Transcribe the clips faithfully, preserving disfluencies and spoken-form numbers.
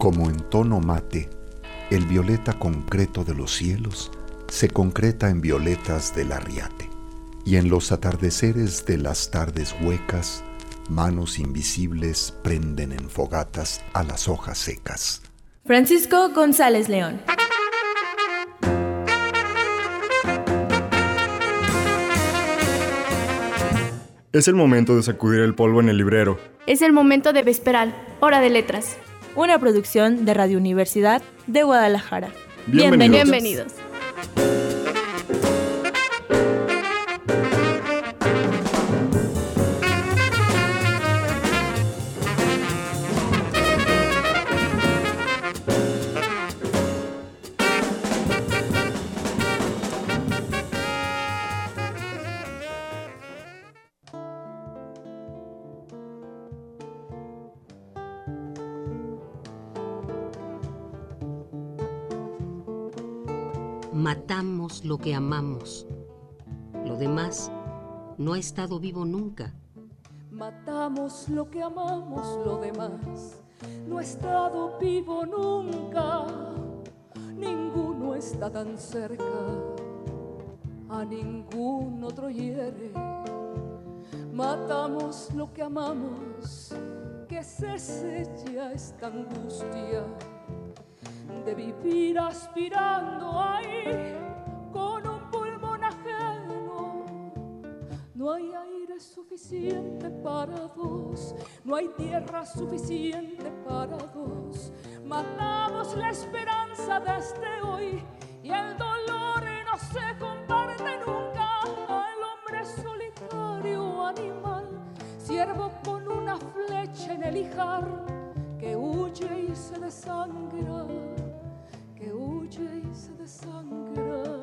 Como en tono mate, el violeta concreto de los cielos se concreta en violetas del arriate, y en los atardeceres de las tardes huecas, manos invisibles prenden en fogatas a las hojas secas. Francisco González León. Es el momento de sacudir el polvo en el librero. Es el momento de Vesperal, hora de letras. Una producción de Radio Universidad de Guadalajara. Bienvenidos. Bienvenidos. Matamos lo que amamos. Lo demás no ha estado vivo nunca. Matamos lo que amamos, lo demás no ha estado vivo nunca. Ninguno está tan cerca, a ningún otro hiere. Matamos lo que amamos, que cese ya esta angustia de vivir aspirando ahí con un pulmón ajeno. No hay aire suficiente para dos, no hay tierra suficiente para dos. Matamos la esperanza desde hoy y el dolor no se comparte nunca. Al hombre solitario, animal, ciervo con una flecha en el ijar, que huye y se desangra, que huye y se desangra.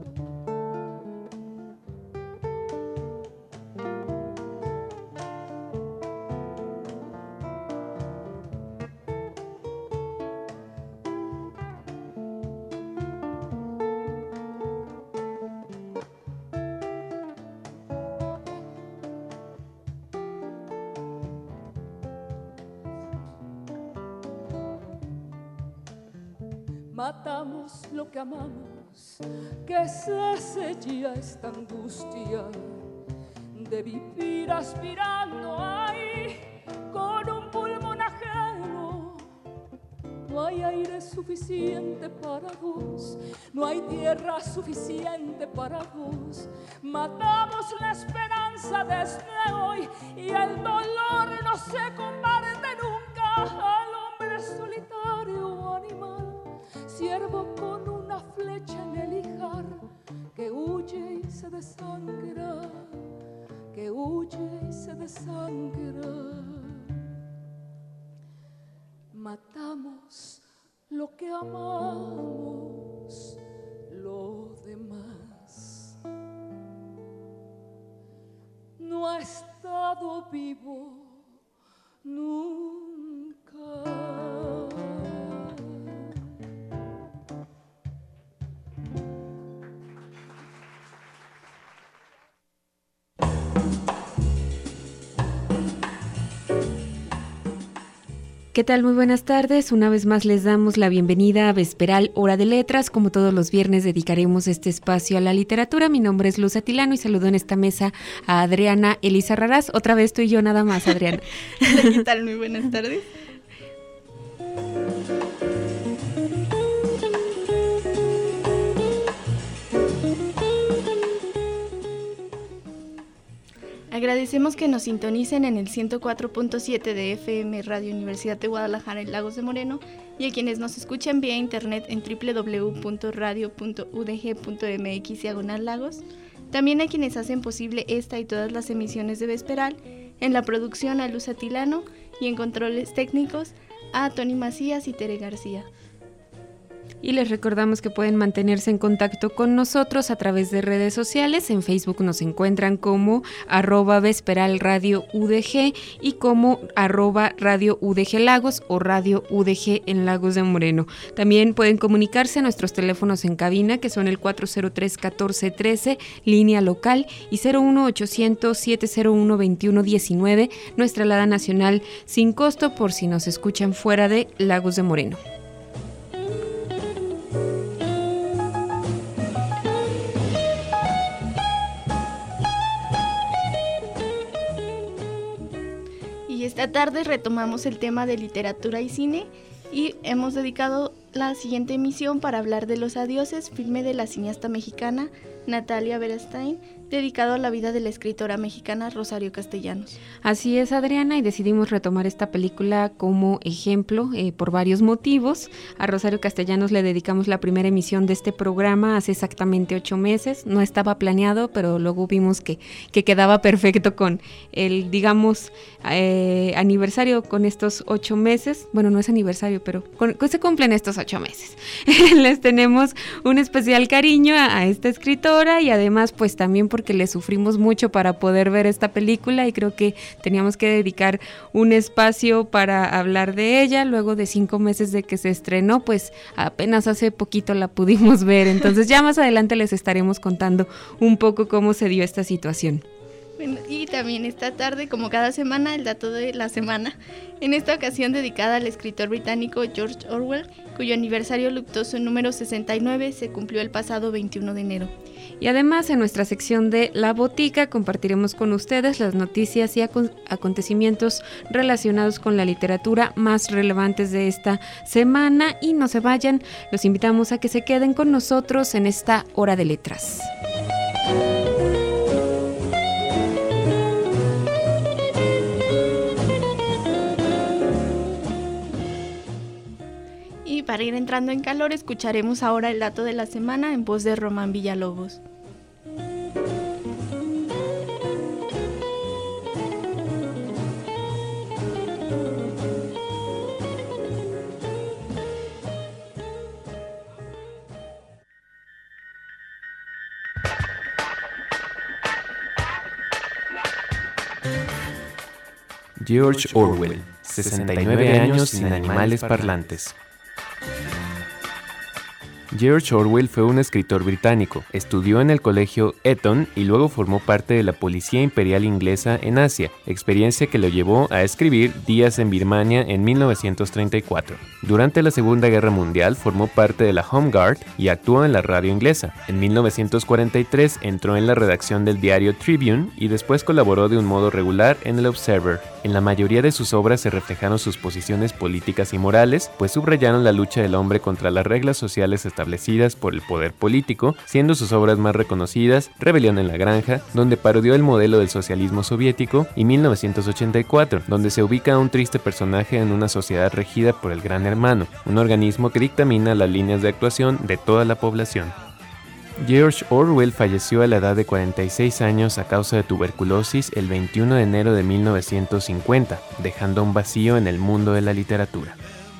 Matamos lo que amamos, que cese ya esta angustia de vivir aspirando ahí con un pulmón ajeno. No hay aire suficiente para dos, no hay tierra suficiente para dos. Matamos la esperanza desde hoy y el dolor no se comparte nunca. Al hombre solitario, animal, ciervo con una flecha en el ijar, que huye y se desangra, que huye y se desangra. Matamos lo que amamos, lo demás no ha estado vivo nunca. ¿Qué tal? Muy buenas tardes. Una vez más les damos la bienvenida a Vesperal, hora de letras. Como todos los viernes dedicaremos este espacio a la literatura. Mi nombre es Luz Atilano y saludo en esta mesa a Adriana Elisa Raraz. Otra vez tú y yo nada más, Adriana. ¿Qué tal? Muy buenas tardes. Agradecemos que nos sintonicen en el ciento cuatro punto siete de F M Radio Universidad de Guadalajara en Lagos de Moreno y a quienes nos escuchan vía internet en doble u doble u doble u punto radio punto u d g punto m x diagonal lagos. También a quienes hacen posible esta y todas las emisiones de Vesperal, en la producción a Luz Atilano y en controles técnicos a Tony Macías y Tere García. Y les recordamos que pueden mantenerse en contacto con nosotros a través de redes sociales. En Facebook nos encuentran como arroba Vesperal Radio U D G y como arroba Radio U D G Lagos o Radio U D G en Lagos de Moreno. También pueden comunicarse a nuestros teléfonos en cabina, que son el cuatro cero tres, catorce trece, línea local, y cero uno ochocientos, siete cero uno, veintiuno diecinueve, nuestra alada nacional sin costo por si nos escuchan fuera de Lagos de Moreno. Esta tarde retomamos el tema de literatura y cine y hemos dedicado la siguiente emisión para hablar de Los Adioses, filme de la cineasta mexicana Natalia Beristain, dedicado a la vida de la escritora mexicana Rosario Castellanos. Así es, Adriana, y decidimos retomar esta película como ejemplo eh, por varios motivos. A Rosario Castellanos le dedicamos la primera emisión de este programa hace exactamente ocho meses. No estaba planeado, pero luego vimos que, que quedaba perfecto con el, digamos, eh, aniversario con estos ocho meses. Bueno, no es aniversario, pero con, con, se cumplen estos ocho meses. Les tenemos un especial cariño a, a esta escritora y además pues también porque le sufrimos mucho para poder ver esta película y creo que teníamos que dedicar un espacio para hablar de ella. Luego de cinco meses de que se estrenó, pues apenas hace poquito la pudimos ver, entonces ya más adelante les estaremos contando un poco cómo se dio esta situación. Bueno, y también esta tarde, como cada semana, el dato de la semana, en esta ocasión dedicada al escritor británico George Orwell, cuyo aniversario luctuoso número sesenta y nueve se cumplió el pasado veintiuno de enero. Y además en nuestra sección de La Botica compartiremos con ustedes las noticias y acon- acontecimientos relacionados con la literatura más relevantes de esta semana. Y no se vayan, los invitamos a que se queden con nosotros en esta hora de letras. Y para ir entrando en calor, escucharemos ahora el dato de la semana en voz de Román Villalobos. George Orwell, sesenta y nueve años sin animales parlantes. George Orwell fue un escritor británico, estudió en el colegio Eton y luego formó parte de la Policía Imperial Inglesa en Asia, experiencia que lo llevó a escribir Días en Birmania en mil novecientos treinta y cuatro. Durante la Segunda Guerra Mundial formó parte de la Home Guard y actuó en la radio inglesa. En mil novecientos cuarenta y tres entró en la redacción del diario Tribune y después colaboró de un modo regular en el Observer. En la mayoría de sus obras se reflejaron sus posiciones políticas y morales, pues subrayaron la lucha del hombre contra las reglas sociales establecidas por el poder político, siendo sus obras más reconocidas Rebelión en la Granja, donde parodió el modelo del socialismo soviético, y mil novecientos ochenta y cuatro, donde se ubica a un triste personaje en una sociedad regida por el Gran Hermano, un organismo que dictamina las líneas de actuación de toda la población. George Orwell falleció a la edad de cuarenta y seis años a causa de tuberculosis el veintiuno de enero de mil novecientos cincuenta, dejando un vacío en el mundo de la literatura.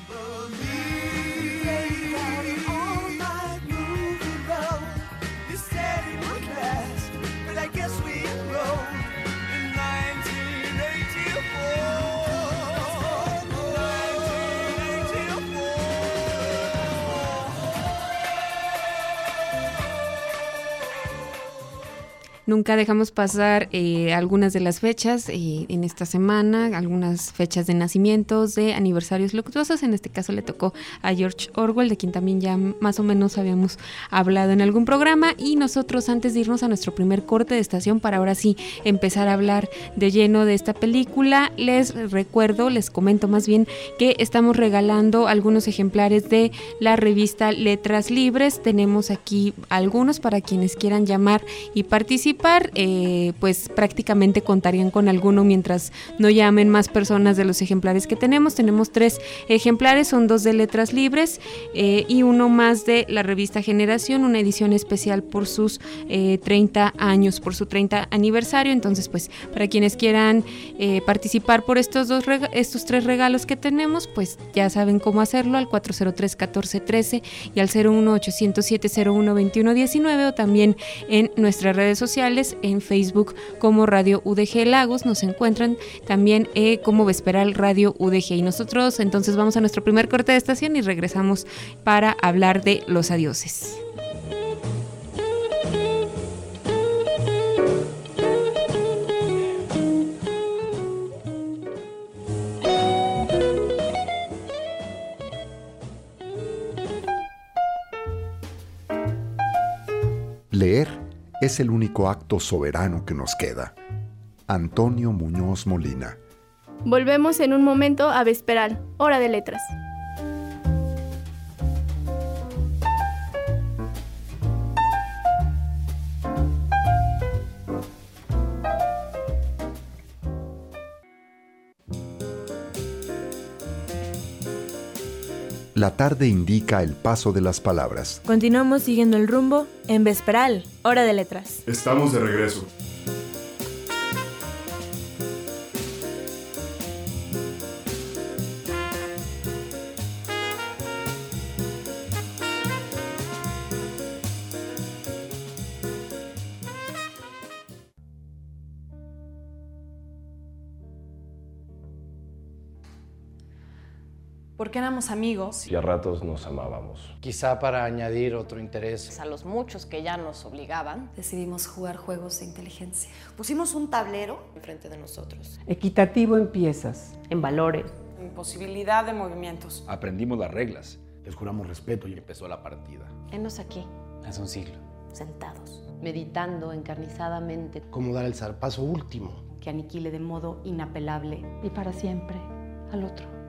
Nunca dejamos pasar eh, algunas de las fechas eh, en esta semana, algunas fechas de nacimientos, de aniversarios luctuosos. En este caso le tocó a George Orwell, de quien también ya más o menos habíamos hablado en algún programa. Y nosotros, antes de irnos a nuestro primer corte de estación, para ahora sí empezar a hablar de lleno de esta película, les recuerdo, les comento más bien, que estamos regalando algunos ejemplares de la revista Letras Libres. Tenemos aquí algunos para quienes quieran llamar y participar. participar, eh, pues prácticamente contarían con alguno mientras no llamen más personas de los ejemplares que tenemos. Tenemos tres ejemplares, son dos de Letras Libres eh, y uno más de la revista Generación, una edición especial por sus eh, treinta años, por su treinta aniversario. Entonces, pues para quienes quieran eh, participar por estos dos rega- estos tres regalos que tenemos, pues ya saben cómo hacerlo, al cuatro cero tres, catorce trece y al cero uno ochocientos siete cero uno veintiuno diecinueve, o también en nuestras redes sociales, en Facebook como Radio U D G Lagos, nos encuentran también eh, como Vesperal Radio U D G. Y nosotros entonces vamos a nuestro primer corte de estación y regresamos para hablar de los adioses. Leer es el único acto soberano que nos queda. Antonio Muñoz Molina. Volvemos en un momento a Vesperal, Hora de Letras. La tarde indica el paso de las palabras. Continuamos siguiendo el rumbo en Vesperal, Hora de Letras. Estamos de regreso. Porque éramos amigos y a ratos nos amábamos. Quizá para añadir otro interés a los muchos que ya nos obligaban, decidimos jugar juegos de inteligencia. Pusimos un tablero enfrente de nosotros. Equitativo en piezas, en valores, en posibilidad de movimientos. Aprendimos las reglas, les juramos respeto y empezó la partida. Henos aquí. Hace un siglo. Sentados, meditando encarnizadamente. Cómo dar el zarpazo último. Que aniquile de modo inapelable y para siempre al otro.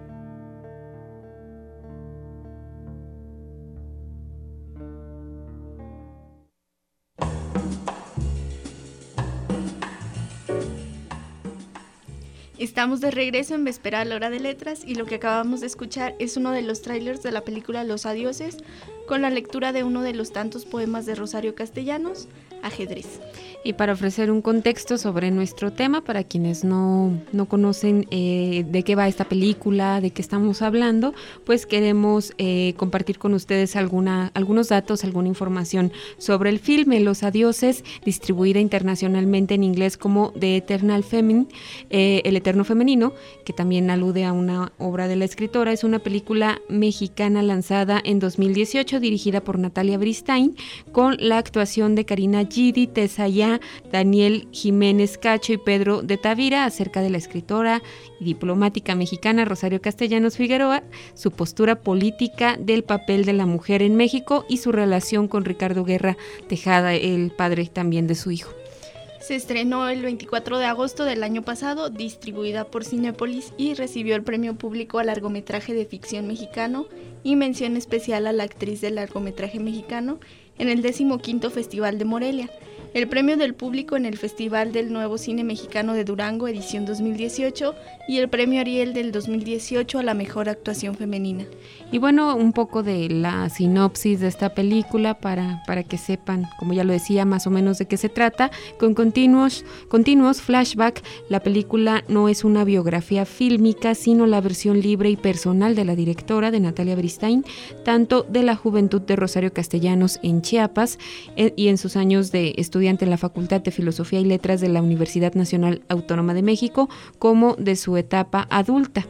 Estamos de regreso en Vesperal, Hora de Letras, y lo que acabamos de escuchar es uno de los trailers de la película Los Adioses, con la lectura de uno de los tantos poemas de Rosario Castellanos, Ajedrez. Y para ofrecer un contexto sobre nuestro tema, para quienes no, no conocen eh, de qué va esta película, de qué estamos hablando, pues queremos eh, compartir con ustedes alguna, algunos datos, alguna información sobre el filme Los Adioses, distribuida internacionalmente en inglés como The Eternal Feminine, eh, El Eterno Femenino, que también alude a una obra de la escritora. Es una película mexicana lanzada en dos mil dieciocho, dirigida por Natalia Bristain, con la actuación de Karina Gidi, Tessa Ya, Daniel Jiménez Cacho y Pedro de Tavira, acerca de la escritora y diplomática mexicana Rosario Castellanos Figueroa, su postura política del papel de la mujer en México y su relación con Ricardo Guerra Tejada, el padre también de su hijo. Se estrenó el veinticuatro de agosto del año pasado, distribuida por Cinépolis, y recibió el premio público a largometraje de ficción mexicano y mención especial a la actriz del largometraje mexicano en el decimoquinto Festival de Morelia, el premio del público en el Festival del Nuevo Cine Mexicano de Durango, edición dos mil dieciocho, y el premio Ariel del dos mil dieciocho a la mejor actuación femenina. Y bueno, un poco de la sinopsis de esta película para, para que sepan, como ya lo decía, más o menos de qué se trata. Con continuos, continuos flashback, la película no es una biografía fílmica, sino la versión libre y personal de la directora, de Natalia Bristain, tanto de la juventud de Rosario Castellanos en Chiapas eh, y en sus años de estudiante en la Facultad de Filosofía y Letras de la Universidad Nacional Autónoma de México, como de su etapa adulta.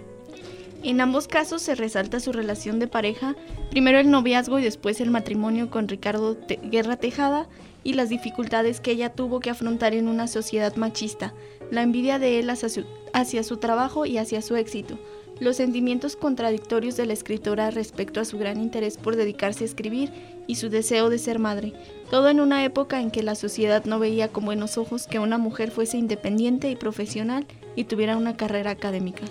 En ambos casos se resalta su relación de pareja, primero el noviazgo y después el matrimonio con Ricardo Te- Guerra Tejada, y las dificultades que ella tuvo que afrontar en una sociedad machista, la envidia de él hacia su, hacia su trabajo y hacia su éxito, los sentimientos contradictorios de la escritora respecto a su gran interés por dedicarse a escribir y su deseo de ser madre, todo en una época en que la sociedad no veía con buenos ojos que una mujer fuese independiente y profesional y tuviera una carrera académica.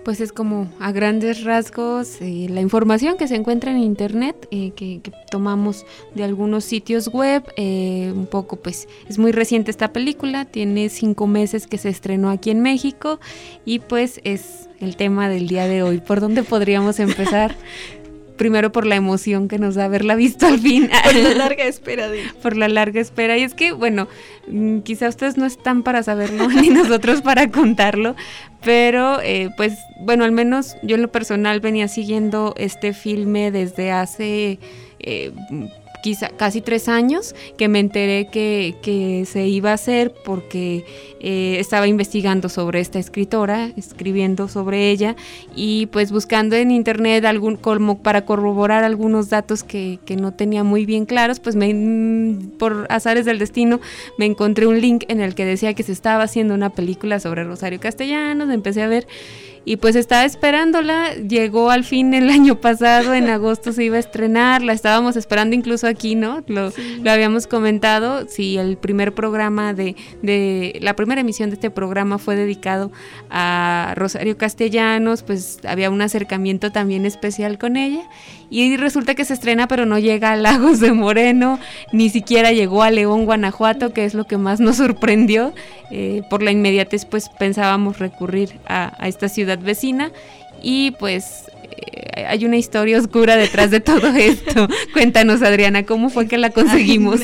Pues es como a grandes rasgos eh, la información que se encuentra en internet, eh, que, que tomamos de algunos sitios web, eh, un poco pues es muy reciente esta película, tiene cinco meses que se estrenó aquí en México y pues es el tema del día de hoy. ¿Por dónde podríamos empezar? Primero por la emoción que nos da haberla visto al fin. Por la larga espera. De... Por la larga espera. Y es que, bueno, quizá ustedes no están para saberlo, ni nosotros para contarlo, pero eh, pues, bueno, al menos yo en lo personal venía siguiendo este filme desde hace... Eh, quizá casi tres años que me enteré que, que se iba a hacer porque eh, estaba investigando sobre esta escritora, escribiendo sobre ella y pues buscando en internet algún como para corroborar algunos datos que, que no tenía muy bien claros, pues me, por azares del destino me encontré un link en el que decía que se estaba haciendo una película sobre Rosario Castellanos, empecé a ver y pues estaba esperándola, llegó al fin el año pasado, en agosto se iba a estrenar, la estábamos esperando incluso aquí, ¿no? Lo, sí. lo habíamos comentado, sí, el primer programa de, de, la primera emisión de este programa fue dedicado a Rosario Castellanos, pues había un acercamiento también especial con ella, y resulta que se estrena pero no llega a Lagos de Moreno, ni siquiera llegó a León, Guanajuato, que es lo que más nos sorprendió, eh, por la inmediatez pues pensábamos recurrir a, a esta ciudad vecina y pues eh, hay una historia oscura detrás de todo esto. Cuéntanos, Adriana, ¿cómo fue que la conseguimos?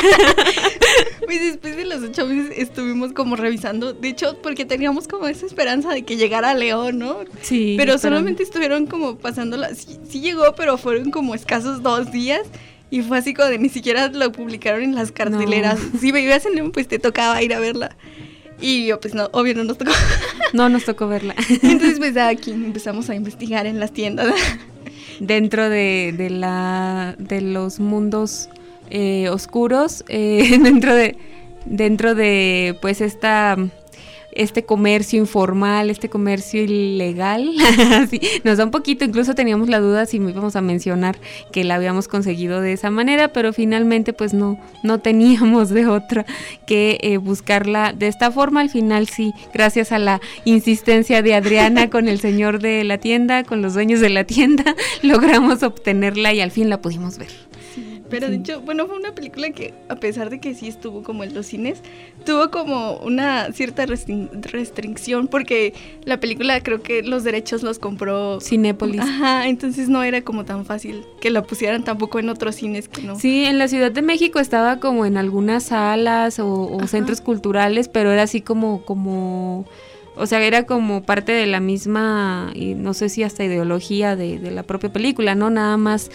Pues después de los ocho meses estuvimos como revisando, de hecho porque teníamos como esa esperanza de que llegara a León, ¿no? Sí. Pero solamente estuvieron como pasándola, sí, sí llegó, pero fueron como escasos dos días. Y fue así como de ni siquiera lo publicaron en las carteleras. No. Si vivías en León, pues te tocaba ir a verla. Y yo, pues no, obvio no nos tocó. No nos tocó verla. Entonces, pues aquí empezamos a investigar en las tiendas. Dentro de, de, la, de los mundos eh, oscuros, eh, dentro de, dentro de pues esta... este comercio informal, este comercio ilegal, sí, nos da un poquito, incluso teníamos la duda si íbamos a mencionar que la habíamos conseguido de esa manera, pero finalmente pues no, no teníamos de otra que eh, buscarla de esta forma. Al final sí, gracias a la insistencia de Adriana con el señor de la tienda, con los dueños de la tienda, logramos obtenerla y al fin la pudimos ver. Pero de hecho, bueno, fue una película que a pesar de que sí estuvo como en los cines, tuvo como una cierta restri- restricción porque la película creo que los derechos los compró Cinépolis. Ajá, entonces no era como tan fácil que la pusieran tampoco en otros cines que no. Sí, en la Ciudad de México estaba como en algunas salas o, o centros culturales, pero era así como como o sea, era como parte de la misma, y no sé si hasta ideología de, de la propia película, ¿no? Nada más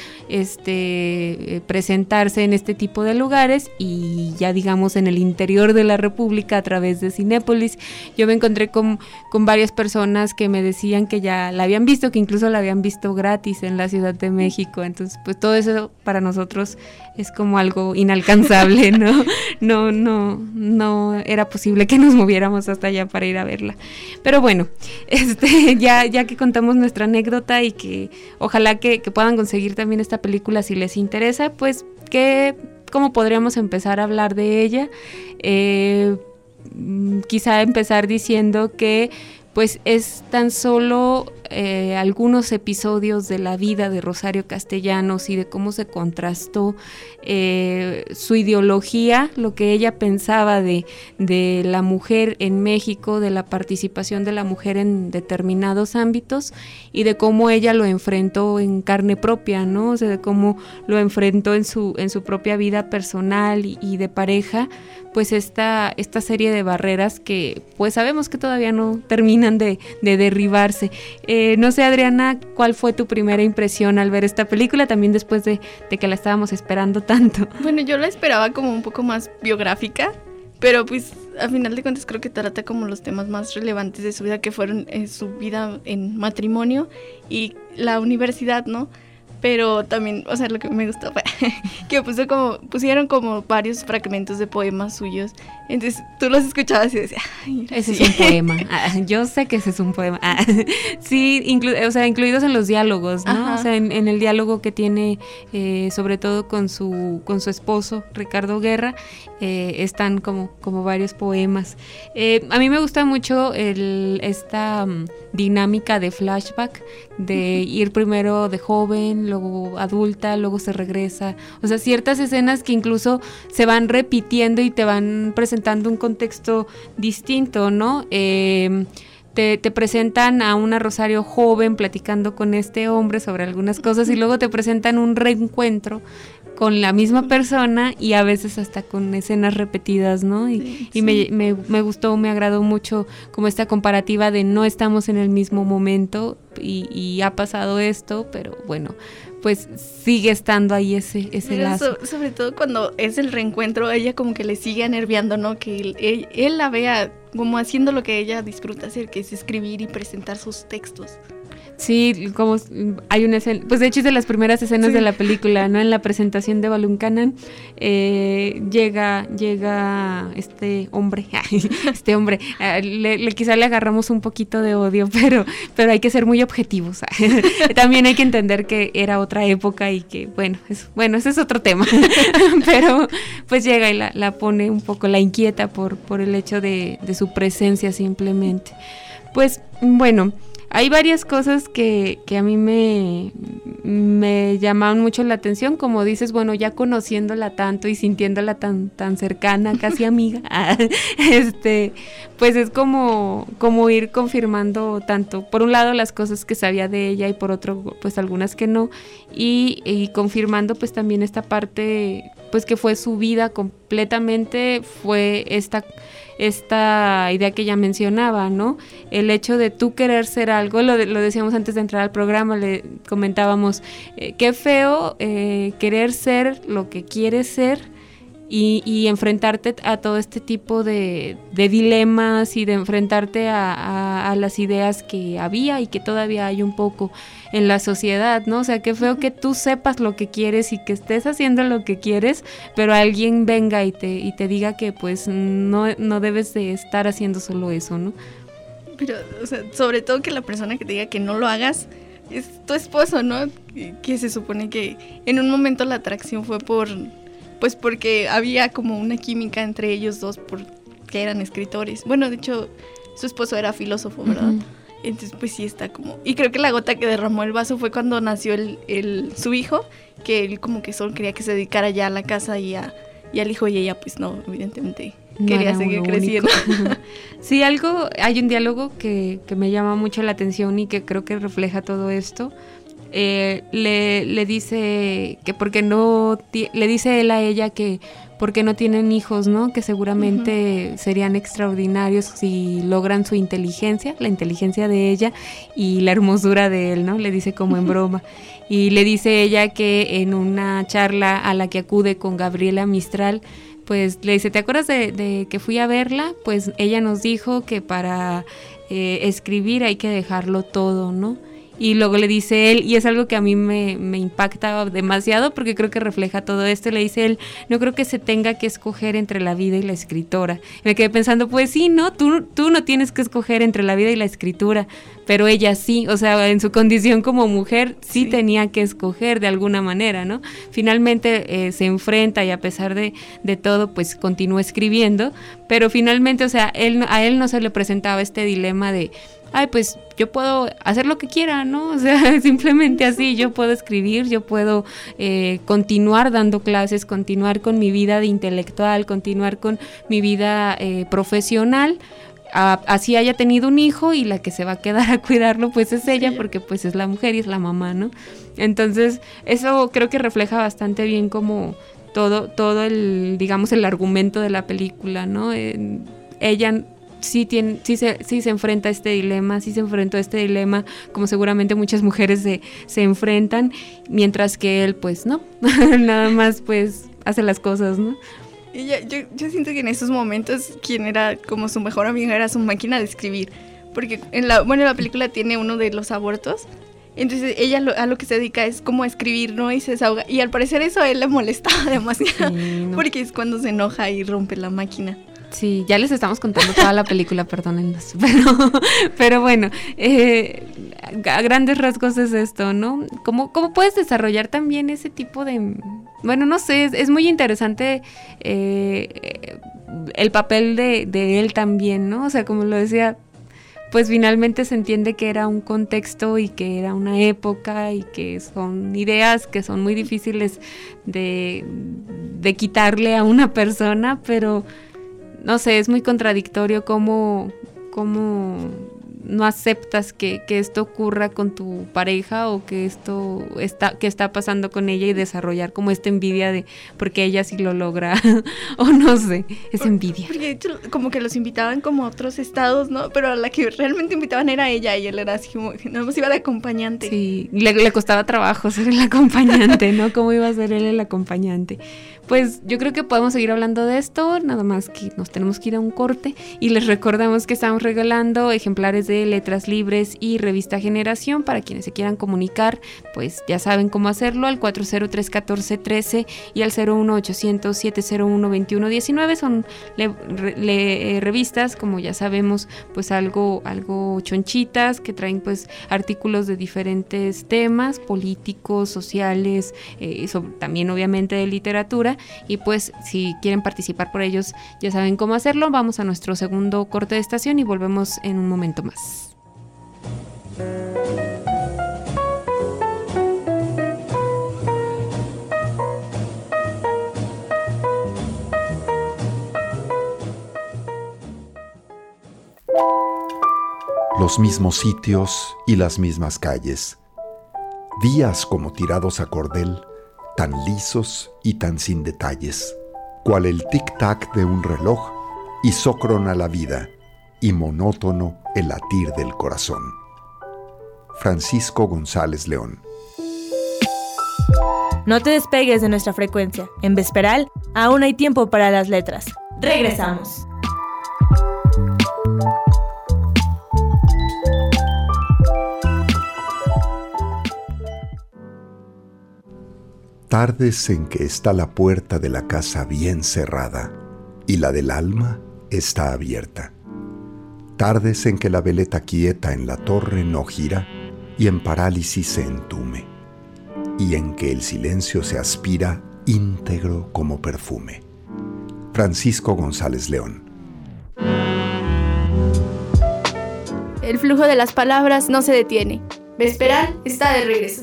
este eh, presentarse en este tipo de lugares y ya digamos en el interior de la República a través de Cinépolis. Yo me encontré con, con varias personas que me decían que ya la habían visto, que incluso la habían visto gratis en la Ciudad de México. Entonces, pues todo eso para nosotros es como algo inalcanzable, ¿no? No, no, no era posible que nos moviéramos hasta allá para ir a verla. Pero bueno, este, ya, ya que contamos nuestra anécdota y que ojalá que, que puedan conseguir también esta película si les interesa, pues que cómo podríamos empezar a hablar de ella. Eh, quizá empezar diciendo que pues es tan solo eh, algunos episodios de la vida de Rosario Castellanos y de cómo se contrastó eh, su ideología, lo que ella pensaba de, de la mujer en México, de la participación de la mujer en determinados ámbitos y de cómo ella lo enfrentó en carne propia, ¿no? O sea, de cómo lo enfrentó en su, en su propia vida personal y, y de pareja, pues esta, esta serie de barreras que pues sabemos que todavía no terminan de, de derribarse. Eh, no sé, Adriana, ¿cuál fue tu primera impresión al ver esta película? También después de, de que la estábamos esperando tanto. Bueno, yo la esperaba como un poco más biográfica, pero pues a final de cuentas creo que trata como los temas más relevantes de su vida, que fueron eh, su vida en matrimonio y la universidad, ¿no? pero también, o sea, lo que me gustó fue que puso como, pusieron como varios fragmentos de poemas suyos, entonces tú los escuchabas y decías, ay, ese sí. es un poema, ah, yo sé que ese es un poema, ah, sí, inclu- o sea, incluidos en los diálogos, ¿no? Ajá. O sea, en, en el diálogo que tiene, eh, sobre todo con su, con su esposo, Ricardo Guerra, eh, están como, como varios poemas. Eh, a mí me gusta mucho el, esta um, dinámica de flashback, de ir primero de joven, luego adulta, luego se regresa, o sea, ciertas escenas que incluso se van repitiendo y te van presentando un contexto distinto, ¿no? Eh, Te, te presentan a una Rosario joven platicando con este hombre sobre algunas cosas y luego te presentan un reencuentro con la misma persona y a veces hasta con escenas repetidas, ¿no? Y, Sí, y sí. me, me, me gustó, me agradó mucho como esta comparativa de no estamos en el mismo momento y, y ha pasado esto, pero bueno, pues sigue estando ahí ese, ese Pero lazo. so- sobre todo cuando es el reencuentro, ella como que le sigue enerviando, ¿no? Que él, él, él la vea como haciendo lo que ella disfruta hacer, que es escribir y presentar sus textos. Sí, como hay una escena, pues de hecho es de las primeras escenas Sí. de la película, ¿no? En la presentación de Balún Canán, eh, llega, llega este hombre, este hombre, eh, le, le, quizá le agarramos un poquito de odio, pero, pero hay que ser muy objetivos. También hay que entender que era otra época y que, bueno, es, bueno, ese es otro tema, pero pues llega y la, la pone un poco, la inquieta por, por el hecho de, de su presencia simplemente. Pues, bueno, hay varias cosas que, que a mí me, me llamaban mucho la atención, como dices, bueno, ya conociéndola tanto y sintiéndola tan, tan cercana, casi amiga, este, pues es como, como ir confirmando tanto, por un lado las cosas que sabía de ella y por otro, pues algunas que no, y, y confirmando pues también esta parte, pues que fue su vida completamente, fue esta... esta idea que ya mencionaba, ¿no? El hecho de tú querer ser algo, lo, de, lo decíamos antes de entrar al programa, le comentábamos, eh, qué feo eh, querer ser lo que quieres ser y, y enfrentarte a todo este tipo de, de dilemas y de enfrentarte a, a, a las ideas que había y que todavía hay un poco en la sociedad, ¿no? O sea, qué feo que tú sepas lo que quieres y que estés haciendo lo que quieres, pero alguien venga y te, y te diga que pues no, no debes de estar haciendo solo eso, ¿no? Pero, o sea, sobre todo que la persona que te diga que no lo hagas es tu esposo, ¿no? Que, que se supone que en un momento la atracción fue por, pues porque había como una química entre ellos dos porque eran escritores. Bueno, de hecho, su esposo era filósofo, ¿verdad? Uh-huh. Entonces, pues sí está como... Y creo que la gota que derramó el vaso fue cuando nació el, el, su hijo, que él como que solo quería que se dedicara ya a la casa y, a, y al hijo, y ella pues no, evidentemente no quería seguir creciendo. Sí, algo, hay un diálogo que, que me llama mucho la atención y que creo que refleja todo esto. Eh, le, le dice que porque no... T- le dice él a ella que... porque no tienen hijos, ¿no? Que seguramente uh-huh. serían extraordinarios si logran su inteligencia, la inteligencia de ella y la hermosura de él, ¿no? Le dice como en broma. Y le dice ella que en una charla a la que acude con Gabriela Mistral, pues le dice, ¿te acuerdas de, de que fui a verla? Pues ella nos dijo que para eh, escribir hay que dejarlo todo, ¿no? Y luego le dice él, y es algo que a mí me, me impacta demasiado porque creo que refleja todo esto, le dice él, no creo que se tenga que escoger entre la vida y la escritora. Y me quedé pensando, pues sí, ¿no? Tú, tú no tienes que escoger entre la vida y la escritura, pero ella sí, o sea, en su condición como mujer sí, sí. tenía que escoger de alguna manera, ¿no? Finalmente eh, se enfrenta y a pesar de, de todo, pues continúa escribiendo, pero finalmente, o sea, él, a él no se le presentaba este dilema de... ay, pues yo puedo hacer lo que quiera, ¿no? O sea, simplemente así, yo puedo escribir, yo puedo eh, continuar dando clases, continuar con mi vida de intelectual, continuar con mi vida eh, profesional, a, así haya tenido un hijo y la que se va a quedar a cuidarlo pues es ella, porque pues es la mujer y es la mamá, ¿no? Entonces, eso creo que refleja bastante bien como todo, todo el, digamos, el argumento de la película, ¿no? Eh, ella... Sí, tiene, sí, se, sí se enfrenta a este dilema, sí se enfrentó a este dilema, como seguramente muchas mujeres se, se enfrentan, mientras que él, pues, no, nada más, pues, hace las cosas, ¿no? Y ya, yo, yo siento que en esos momentos, quien era como su mejor amiga era su máquina de escribir, porque en la, bueno, la película tiene uno de los abortos, Entonces ella lo, a lo que se dedica es como a escribir, ¿no? Y se desahoga. Y al parecer eso a él le molestaba demasiado, sí, no. Porque es cuando se enoja y rompe la máquina. Sí, ya les estamos contando toda la película, perdónennos, pero, pero bueno, eh, a grandes rasgos es esto, ¿no? ¿Cómo, cómo puedes desarrollar también ese tipo de... Bueno, no sé, es, es muy interesante eh, el papel de, de él también, ¿no? O sea, como lo decía, pues finalmente se entiende que era un contexto y que era una época y que son ideas que son muy difíciles de, de quitarle a una persona, pero... No sé, es muy contradictorio cómo, cómo no aceptas que, que esto ocurra con tu pareja o que esto está, que está pasando con ella y desarrollar como esta envidia de porque ella sí lo logra o no sé, es envidia. Porque de hecho como que los invitaban como a otros estados, ¿no? Pero a la que realmente invitaban era ella y él era así como que nada más iba de acompañante. Sí, le, le costaba trabajo ser el acompañante, ¿no? ¿Cómo iba a ser él el acompañante? Pues yo creo que podemos seguir hablando de esto, nada más que nos tenemos que ir a un corte y les recordamos que estamos regalando ejemplares de Letras Libres y Revista Generación para quienes se quieran comunicar, pues ya saben cómo hacerlo al cuatro cero tres, uno cuatro uno tres y al cero uno ochocientos, siete cero uno, veintiuno diecinueve. Son le, le, eh, revistas, como ya sabemos, pues algo, algo chonchitas que traen pues artículos de diferentes temas políticos, sociales, eh, sobre, también obviamente de literatura. Y pues si quieren participar por ellos ya saben cómo hacerlo. Vamos a nuestro segundo corte de estación y volvemos en un momento más. Los mismos sitios y las mismas calles, días como tirados a cordel, tan lisos y tan sin detalles, cual el tic-tac de un reloj, isócrona la vida y monótono el latir del corazón. Francisco González León. No te despegues de nuestra frecuencia. En Vesperal, aún hay tiempo para las letras. Regresamos. Tardes en que está la puerta de la casa bien cerrada y la del alma está abierta. Tardes en que la veleta quieta en la torre no gira y en parálisis se entume, y en que el silencio se aspira íntegro como perfume. Francisco González León. El flujo de las palabras no se detiene. Vesperal está de regreso.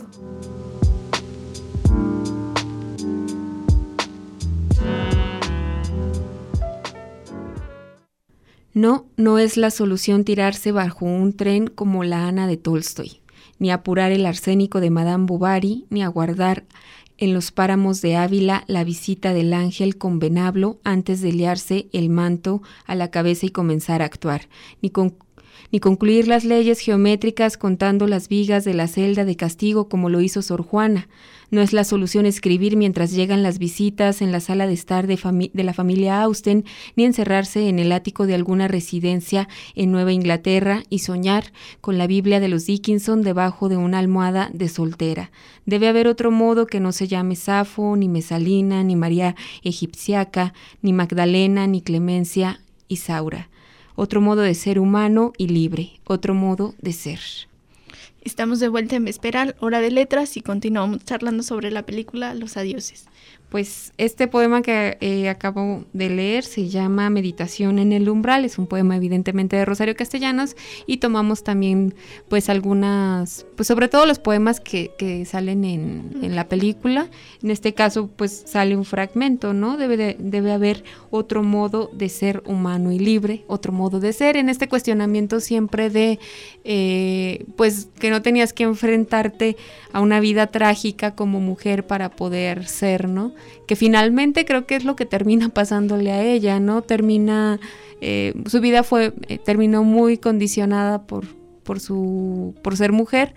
No, no es la solución tirarse bajo un tren como la Ana de Tolstoy, ni apurar el arsénico de Madame Bovary, ni aguardar en los páramos de Ávila la visita del ángel con venablo antes de liarse el manto a la cabeza y comenzar a actuar, ni con ni concluir las leyes geométricas contando las vigas de la celda de castigo como lo hizo Sor Juana. No es la solución escribir mientras llegan las visitas en la sala de estar de, fami- de la familia Austen, ni encerrarse en el ático de alguna residencia en Nueva Inglaterra y soñar con la Biblia de los Dickinson debajo de una almohada de soltera. Debe haber otro modo que no se llame Safo, ni Mesalina, ni María Egipciaca, ni Magdalena, ni Clemencia, Isaura. Otro modo de ser humano y libre, otro modo de ser. Estamos de vuelta en Vesperal, hora de letras, y continuamos charlando sobre la película Los Adioses. Pues este poema que eh, acabo de leer se llama Meditación en el umbral, es un poema evidentemente de Rosario Castellanos, y tomamos también pues algunas, pues sobre todo los poemas que, que salen en, en la película. En este caso pues sale un fragmento, ¿no? Debe, de, debe haber otro modo de ser humano y libre, otro modo de ser, en este cuestionamiento siempre de eh, pues que no tenías que enfrentarte a una vida trágica como mujer para poder ser, ¿no? Que finalmente creo que es lo que termina pasándole a ella, ¿no? Termina, eh, su vida fue, eh, terminó muy condicionada por, por su, por ser mujer,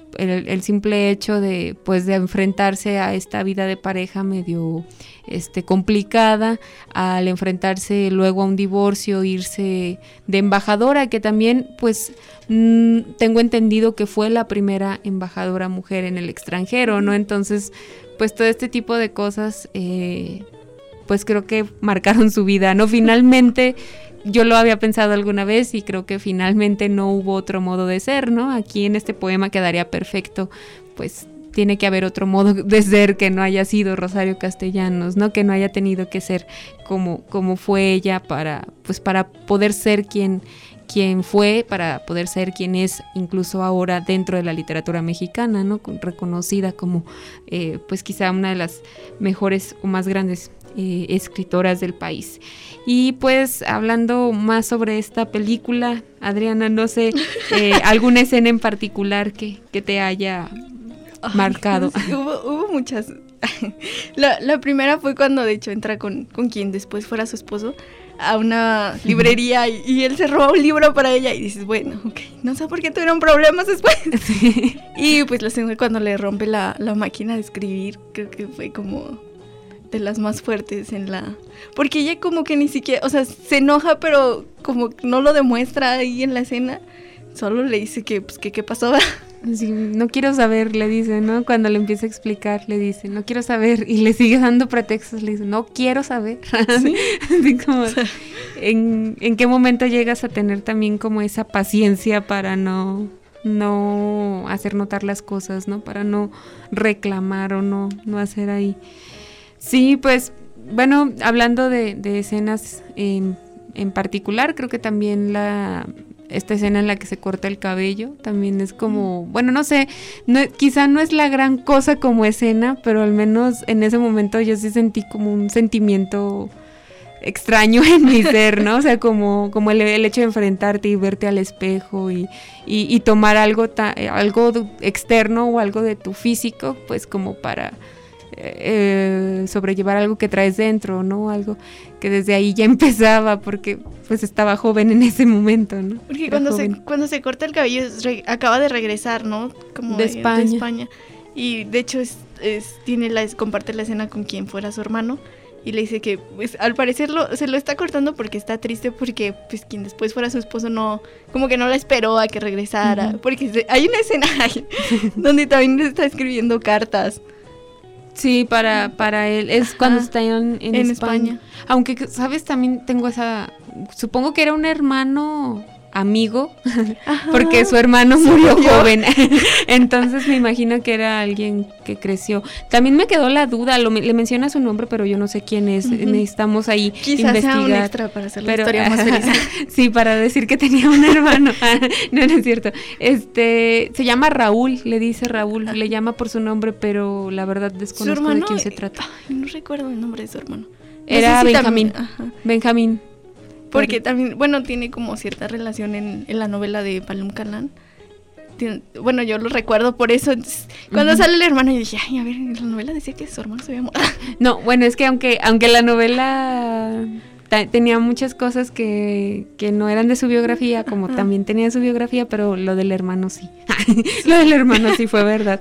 el, el simple hecho de pues de enfrentarse a esta vida de pareja medio este complicada, al enfrentarse luego a un divorcio, irse de embajadora, que también pues mmm, tengo entendido que fue la primera embajadora mujer en el extranjero, ¿no? Entonces pues todo este tipo de cosas eh, pues creo que marcaron su vida, ¿no? Finalmente yo lo había pensado alguna vez y creo que finalmente no hubo otro modo de ser, ¿no? Aquí en este poema quedaría perfecto, pues tiene que haber otro modo de ser que no haya sido Rosario Castellanos, ¿no? Que no haya tenido que ser como, como fue ella para, pues para poder ser quien, quien fue, para poder ser quien es incluso ahora dentro de la literatura mexicana, ¿no? Reconocida como eh, pues quizá una de las mejores o más grandes eh, escritoras del país. Y pues hablando más sobre esta película, Adriana, no sé, eh, alguna escena en particular que, que te haya Ay, marcado. Sí, hubo, hubo muchas. la, la primera fue cuando de hecho entra con, con quien después fuera su esposo a una librería y, y él se roba un libro para ella y dices, bueno, ok, no sé por qué tuvieron problemas después. Sí. Y pues la segunda cuando le rompe la, la máquina de escribir, creo que fue como de las más fuertes en la... Porque ella como que ni siquiera, o sea, se enoja, pero como no lo demuestra ahí en la escena, solo le dice que, pues, que qué pasó. Sí, no quiero saber, le dice, ¿no? Cuando le empieza a explicar, le dice, no quiero saber, y le sigue dando pretextos, le dice, no quiero saber. ¿Sí? Así como, o sea, ¿en, ¿en qué momento llegas a tener también como esa paciencia para no... no hacer notar las cosas, ¿no? Para no reclamar o no, no hacer ahí... Sí, pues, bueno, hablando de, de escenas en, en particular, creo que también la esta escena en la que se corta el cabello también es como, bueno, no sé, no, quizá no es la gran cosa como escena, pero al menos en ese momento yo sí sentí como un sentimiento extraño en mi ser, ¿no? O sea, como, como el, el hecho de enfrentarte y verte al espejo y, y, y tomar algo, ta, algo externo o algo de tu físico, pues como para... Eh, sobrellevar algo que traes dentro, ¿no? Algo que desde ahí ya empezaba porque pues estaba joven en ese momento, ¿no? Porque cuando se, cuando se corta el cabello re, acaba de regresar, ¿no? Como de, de, España. de España. Y de hecho es, es, tiene la, comparte la escena con quien fuera su hermano y le dice que pues al parecer lo, se lo está cortando porque está triste porque pues quien después fuera su esposo no, como que no la esperó a que regresara, uh-huh. Porque se, hay una escena ahí donde también le está escribiendo cartas. Sí, para, para él, es Ajá, cuando está en, en, en España. España. Aunque, ¿sabes? También tengo esa, supongo que era un hermano amigo, Ajá, porque su hermano murió ¿sí? joven, entonces me imagino que era alguien que creció. También me quedó la duda, lo, le menciona su nombre, pero yo no sé quién es, uh-huh. Necesitamos ahí Quizás investigar. Sea un extra para hacer la pero, historia más feliz. Sí, para decir que tenía un hermano. No, no es cierto. Este, se llama Raúl, le dice Raúl, Ajá. Le llama por su nombre, pero la verdad desconozco hermano, de quién se trata. Ay, no recuerdo el nombre de su hermano. Era no sé si Benjamín. También, Benjamín. Porque también, bueno, tiene como cierta relación en, en la novela de Palum Calán. Tiene, bueno, yo lo recuerdo por eso. Entonces, cuando uh-huh. sale el hermano, yo dije, ay, a ver, en la novela decía que su hermano se había muerto. No, bueno, es que aunque aunque la novela ta- tenía muchas cosas que, que no eran de su biografía, como uh-huh. también tenía su biografía, pero lo del hermano sí. Lo del hermano sí fue verdad.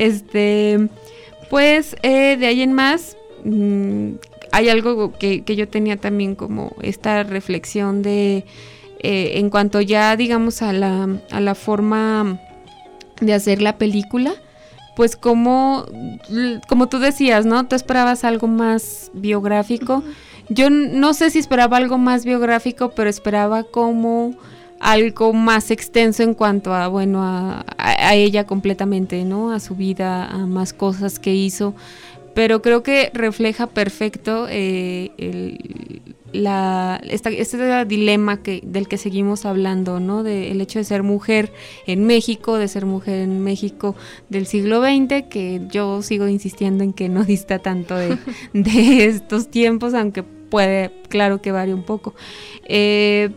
Este, pues, eh, de ahí en más... Mmm, hay algo que, que yo tenía también como esta reflexión de eh, en cuanto ya digamos a la, a la forma de hacer la película, pues como, como tú decías, ¿no? Tú esperabas algo más biográfico. Uh-huh. Yo no sé si esperaba algo más biográfico, pero esperaba como algo más extenso en cuanto a, bueno, a, a, a ella completamente, ¿no? A su vida, a más cosas que hizo. Pero creo que refleja perfecto eh, el, la, esta, este dilema que, del que seguimos hablando, ¿no? De el hecho de ser mujer en México, de ser mujer en México del siglo veinte, que yo sigo insistiendo en que no dista tanto de, de estos tiempos, aunque puede, claro que varía un poco. Eh,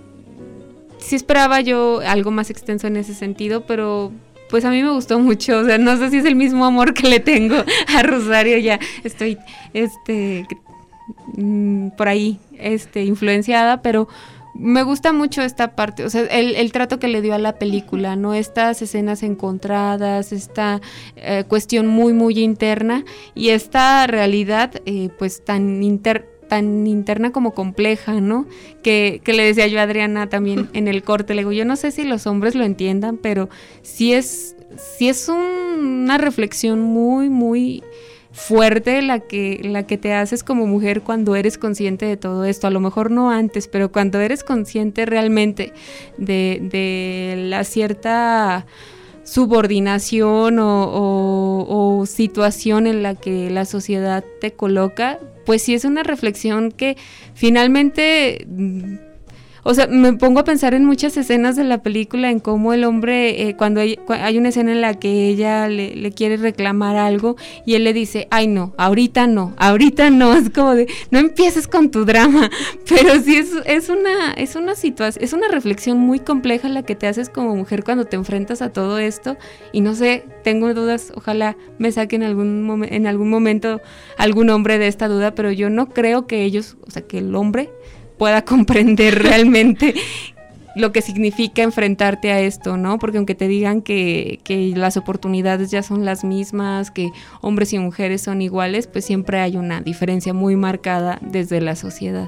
sí esperaba yo algo más extenso en ese sentido, pero... pues a mí me gustó mucho, o sea, no sé si es el mismo amor que le tengo a Rosario, ya estoy este mmm, por ahí este influenciada, pero me gusta mucho esta parte, o sea, el, el trato que le dio a la película, ¿no? Estas escenas encontradas, esta eh, cuestión muy, muy interna y esta realidad, eh, pues, tan inter tan interna como compleja, ¿no? Que, que le decía yo a Adriana también en el corte, le digo, yo no sé si los hombres lo entiendan, pero sí es, sí es un, una reflexión muy, muy fuerte la que, la que te haces como mujer cuando eres consciente de todo esto, a lo mejor no antes, pero cuando eres consciente realmente de, de la cierta subordinación o, o, o situación en la que la sociedad te coloca, pues sí es una reflexión que finalmente, o sea, me pongo a pensar en muchas escenas de la película, en cómo el hombre, eh, cuando hay, hay una escena en la que ella le, le quiere reclamar algo y él le dice, ay no, ahorita no, ahorita no, es como de, no empieces con tu drama, pero sí es, es una, es una situación, es una reflexión muy compleja la que te haces como mujer cuando te enfrentas a todo esto, y no sé, tengo dudas, ojalá me saque en algún, momen, en algún momento algún hombre de esta duda, pero yo no creo que ellos, o sea, que el hombre pueda comprender realmente lo que significa enfrentarte a esto, ¿no? Porque aunque te digan que, que las oportunidades ya son las mismas, que hombres y mujeres son iguales, pues siempre hay una diferencia muy marcada desde la sociedad.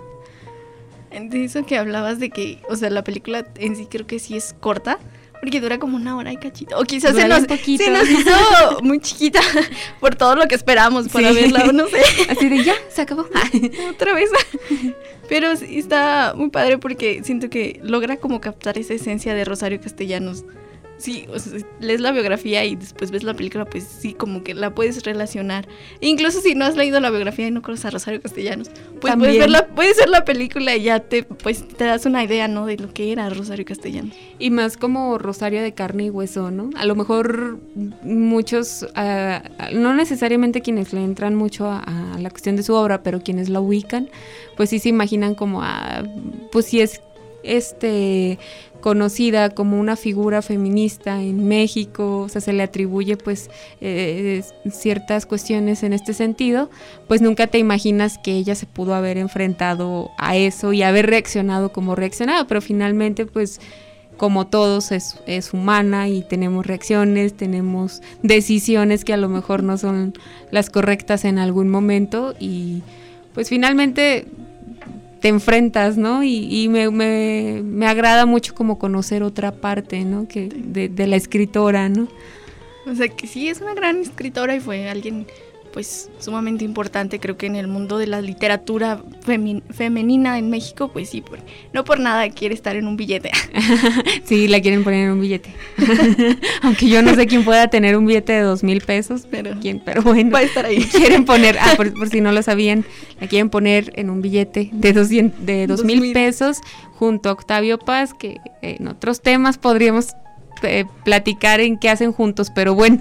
De eso que hablabas de que, o sea, la película en sí creo que sí es corta, porque dura como una hora y cachito. O quizás se nos, se nos hizo muy chiquita por todo lo que esperamos para sí. verla, o no sé. Así de ya, se acabó. Otra vez. Pero sí está muy padre porque siento que logra como captar esa esencia de Rosario Castellanos. Sí, o sea, lees la biografía y después ves la película, pues sí, como que la puedes relacionar. Incluso si no has leído la biografía y no conoces a Rosario Castellanos, pues puedes ver la, puedes ver la película y ya te, pues, te das una idea, ¿no? De lo que era Rosario Castellanos. Y más como Rosario de carne y hueso, ¿no? A lo mejor muchos, uh, no necesariamente quienes le entran mucho a, a la cuestión de su obra, pero quienes la ubican, pues sí se imaginan como, a, pues sí es este... conocida como una figura feminista en México, o sea, se le atribuye pues eh, ciertas cuestiones en este sentido, pues nunca te imaginas que ella se pudo haber enfrentado a eso y haber reaccionado como reaccionado, pero finalmente pues como todos es, es humana y tenemos reacciones, tenemos decisiones que a lo mejor no son las correctas en algún momento y pues finalmente te enfrentas, ¿no? Y, y me, me, me agrada mucho como conocer otra parte, ¿no? Que de, de la escritora, ¿no? O sea, que sí, es una gran escritora y fue alguien, pues, sumamente importante, creo que en el mundo de la literatura femi- femenina en México, pues sí, por, no por nada quiere estar en un billete. Sí, la quieren poner en un billete. Aunque yo no sé quién pueda tener un billete de dos mil pesos, pero, ¿quién? Pero bueno, va a estar ahí. Quieren poner, ah, por, por si no lo sabían, la quieren poner en un billete de doscientos, de dos mil pesos junto a Octavio Paz, que en otros temas podríamos eh, platicar en qué hacen juntos, pero bueno,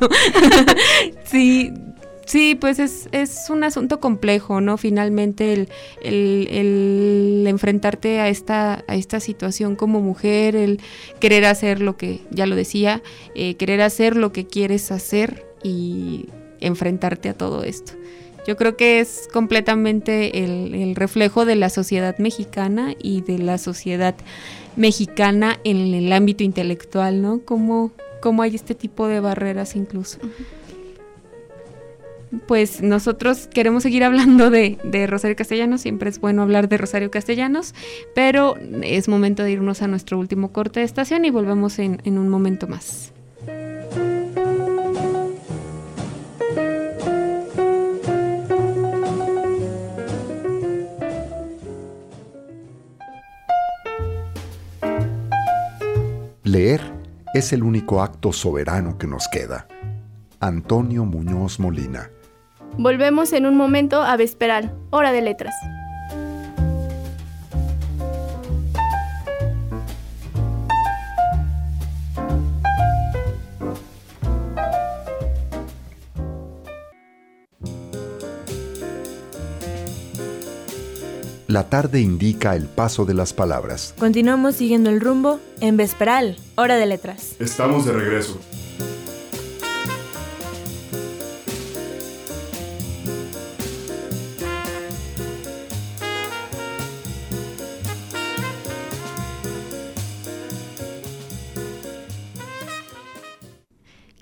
sí. Sí, pues es, es un asunto complejo, ¿no? Finalmente el, el, el enfrentarte a esta, a esta situación como mujer, el querer hacer lo que, ya lo decía, eh, querer hacer lo que quieres hacer y enfrentarte a todo esto. Yo creo que es completamente el, el reflejo de la sociedad mexicana y de la sociedad mexicana en el ámbito intelectual, ¿no? Cómo, cómo hay este tipo de barreras incluso. Uh-huh. Pues nosotros queremos seguir hablando de, de Rosario Castellanos, siempre es bueno hablar de Rosario Castellanos, pero es momento de irnos a nuestro último corte de estación y volvemos en, en un momento más. Leer es el único acto soberano que nos queda. Antonio Muñoz Molina. Volvemos en un momento a Vesperal, Hora de Letras. La tarde indica el paso de las palabras. Continuamos siguiendo el rumbo en Vesperal, Hora de Letras. Estamos de regreso.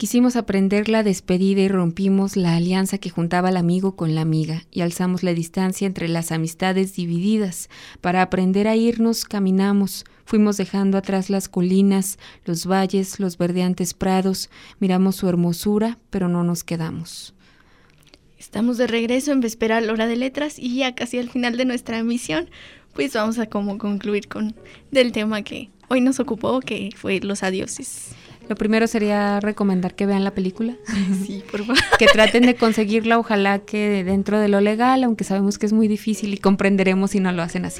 Quisimos aprender la despedida y rompimos la alianza que juntaba al amigo con la amiga y alzamos la distancia entre las amistades divididas. Para aprender a irnos caminamos, fuimos dejando atrás las colinas, los valles, los verdeantes prados, miramos su hermosura, pero no nos quedamos. Estamos de regreso en Vesperal Hora de Letras y ya casi al final de nuestra emisión, pues vamos a como concluir con del tema que hoy nos ocupó, que fue los adioses. Lo primero sería recomendar que vean la película. Sí, por favor. Que traten de conseguirla, ojalá que dentro de lo legal, aunque sabemos que es muy difícil y comprenderemos si no lo hacen así.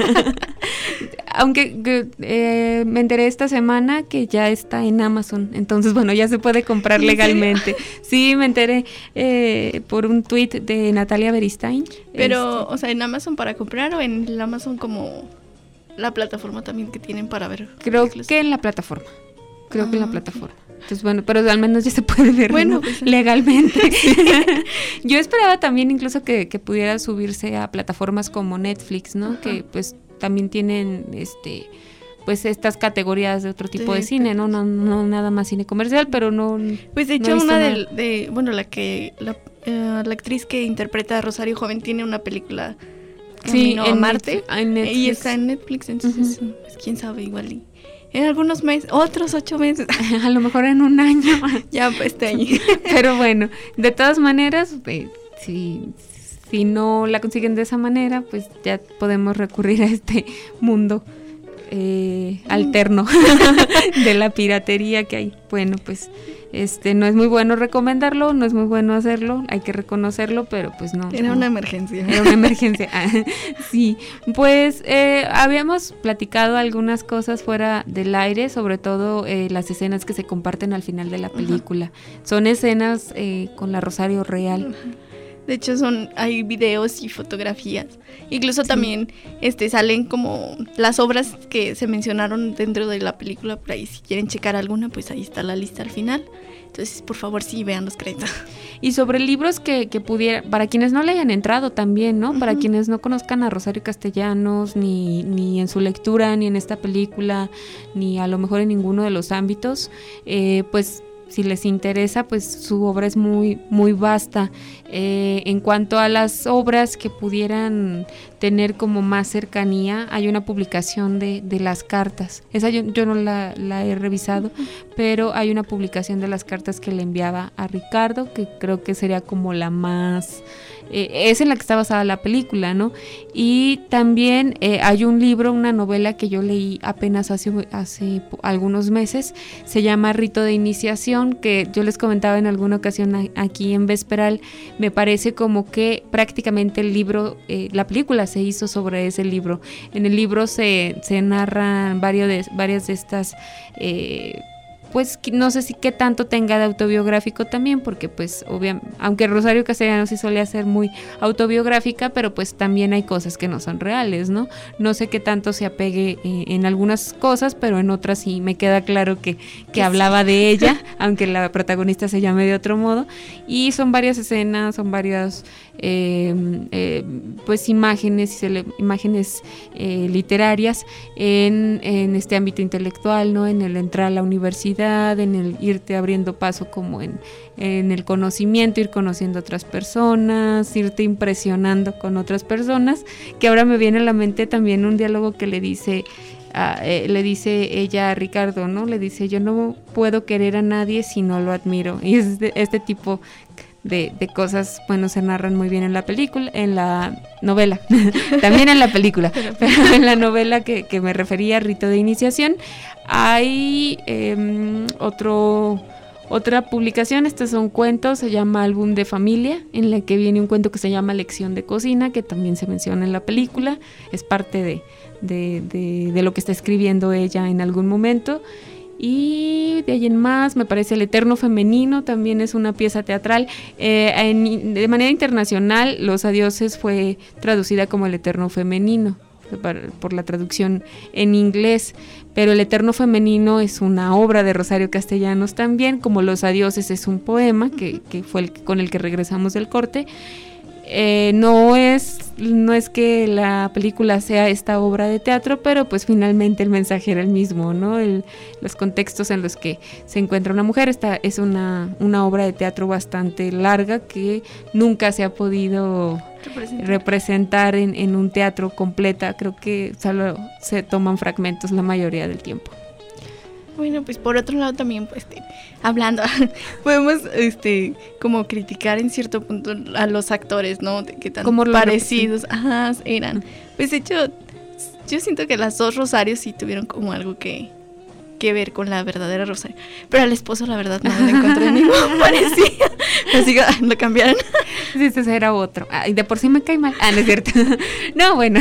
Aunque eh, me enteré esta semana que ya está en Amazon, entonces bueno, ya se puede comprar legalmente. Sí, me enteré eh, por un tuit de Natalia Beristain. Pero, este, o sea, ¿en Amazon para comprar o en el Amazon como la plataforma también que tienen para ver? Creo que en la plataforma. Creo ah, que en la plataforma. Entonces, bueno, pero al menos ya se puede ver, bueno, ¿no? Pues, legalmente. Yo esperaba también incluso que, que pudiera subirse a plataformas como Netflix, ¿no? Ajá. Que pues también tienen este pues estas categorías de otro tipo sí, de cine, ¿no? No, no nada más cine comercial, pero no. Pues de hecho no una de, de bueno, la que la, uh, la actriz que interpreta a Rosario Joven tiene una película sí, en Marte en Netflix. Y está en Netflix, entonces uh-huh. pues, quién sabe, igual y en algunos meses, otros ocho meses. A lo mejor en un año. Ya, pues está ahí. Pero bueno, de todas maneras, eh, si, si no la consiguen de esa manera, pues ya podemos recurrir a este mundo eh, alterno de la piratería que hay. Bueno, pues este no es muy bueno recomendarlo, no es muy bueno hacerlo, hay que reconocerlo, pero pues no. Era no, una emergencia. Era una emergencia. Sí, pues eh, habíamos platicado algunas cosas fuera del aire, sobre todo eh, las escenas que se comparten al final de la película. Uh-huh. Son escenas eh, con la Rosario real. Uh-huh. De hecho son hay videos y fotografías. Incluso sí. también este salen como las obras que se mencionaron dentro de la película, por ahí si quieren checar alguna, pues ahí está la lista al final. Entonces, por favor, sí, vean los créditos. Y sobre libros que, que pudiera, para quienes no le hayan entrado también, ¿no? Uh-huh. Para quienes no conozcan a Rosario Castellanos, ni, ni en su lectura, ni en esta película, ni a lo mejor en ninguno de los ámbitos, eh, pues si les interesa, pues su obra es muy, muy vasta. Eh, en cuanto a las obras que pudieran tener como más cercanía, hay una publicación de, de las cartas. Esa yo, yo no la, la he revisado, pero hay una publicación de las cartas que le enviaba a Ricardo, que creo que sería como la más... Eh, es en la que está basada la película, ¿no? Y también eh, hay un libro, una novela que yo leí apenas hace, hace algunos meses, se llama Rito de Iniciación, que yo les comentaba en alguna ocasión a, aquí en Vesperal. Me parece como que prácticamente el libro, eh, la película se hizo sobre ese libro. En el libro se, se narran varios de, varias de estas... Eh, pues no sé si qué tanto tenga de autobiográfico también, porque pues obviamente, aunque Rosario Castellanos sí solía ser muy autobiográfica, pero pues también hay cosas que no son reales, ¿no? No sé qué tanto se apegue eh, en algunas cosas, pero en otras sí me queda claro que, que hablaba sí. de ella, aunque la protagonista se llame de otro modo, y son varias escenas, son varias eh, eh, pues imágenes, imágenes eh, literarias en, en este ámbito intelectual, ¿no? En el entrar a la universidad, en el irte abriendo paso como en, en el conocimiento, ir conociendo a otras personas, irte impresionando con otras personas, que ahora me viene a la mente también un diálogo que le dice, uh, eh, le dice ella a Ricardo, ¿no? Le dice, yo no puedo querer a nadie si no lo admiro, y es de, este tipo de, de cosas, bueno, se narran muy bien en la película, en la novela, también en la película, pero en la novela que, que me refería, Rito de Iniciación, hay eh, otro otra publicación, estos son cuentos, se llama Álbum de Familia, en la que viene un cuento que se llama Lección de Cocina, que también se menciona en la película, es parte de, de, de, de lo que está escribiendo ella en algún momento. Y de ahí en más, me parece El Eterno Femenino, también es una pieza teatral. Eh, en, de manera internacional, Los Adioses fue traducida como El Eterno Femenino, por, por la traducción en inglés, pero El Eterno Femenino es una obra de Rosario Castellanos también, como Los Adioses es un poema, que, que fue el con el que regresamos del corte. Eh, no es no es que la película sea esta obra de teatro, pero pues finalmente el mensaje era el mismo, ¿no? El, los contextos en los que se encuentra una mujer. Esta es una, una obra de teatro bastante larga que nunca se ha podido representar, representar en, en un teatro completa. Creo que solo se toman fragmentos la mayoría del tiempo. Bueno, pues por otro lado también, pues, este, hablando, podemos, este, como criticar en cierto punto a los actores, ¿no? De qué tan como parecidos, ajá, eran. Pues de hecho, yo siento que las dos Rosarios sí tuvieron como algo que, que ver con la verdadera Rosario. Pero al esposo, la verdad, no le encontré ningún parecido. Así que lo cambiaron. Sí, ese era otro. Ay, de por sí me cae mal. Ah, no es cierto. No, bueno.